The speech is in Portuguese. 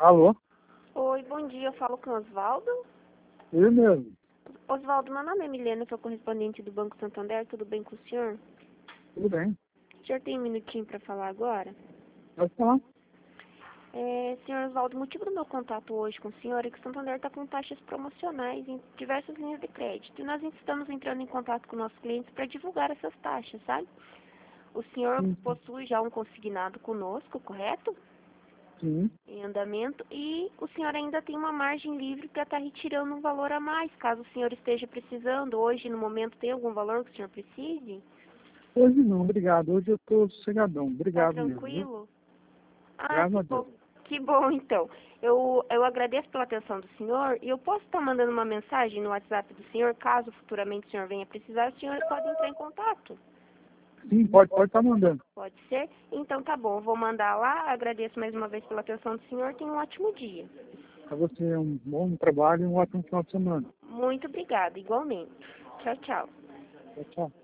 Alô? Oi, bom dia. Eu falo com o Osvaldo. Eu mesmo. Osvaldo, meu nome é Milena, sou correspondente do Banco Santander. Tudo bem com o senhor? Tudo bem. O senhor tem um minutinho para falar agora? Pode falar. Senhor Osvaldo, o motivo do meu contato hoje com o senhor é que o Santander está com taxas promocionais em diversas linhas de crédito. E nós estamos entrando em contato com nossos clientes para divulgar essas taxas, sabe? O senhor Sim, sim. possui já um consignado conosco, correto? Sim. Em andamento, e o senhor ainda tem uma margem livre para estar retirando um valor a mais, caso o senhor esteja precisando. Hoje, no momento, tem algum valor que o senhor precise? Hoje não, obrigado. Hoje eu estou sossegadão. Tá Obrigado mesmo, viu? tranquilo? Ah, Graças que a Deus. bom. Que bom, então. Eu agradeço pela atenção do senhor e eu posso estar mandando uma mensagem no WhatsApp do senhor, caso futuramente o senhor venha precisar, o senhor pode entrar em contato. Sim, pode estar mandando. Pode ser? Então tá bom, eu vou mandar lá. Agradeço mais uma vez pela atenção do senhor. Tenha um ótimo dia. Para você um bom trabalho e um ótimo final de semana. Muito obrigada, igualmente. Tchau, tchau. Tchau, tchau.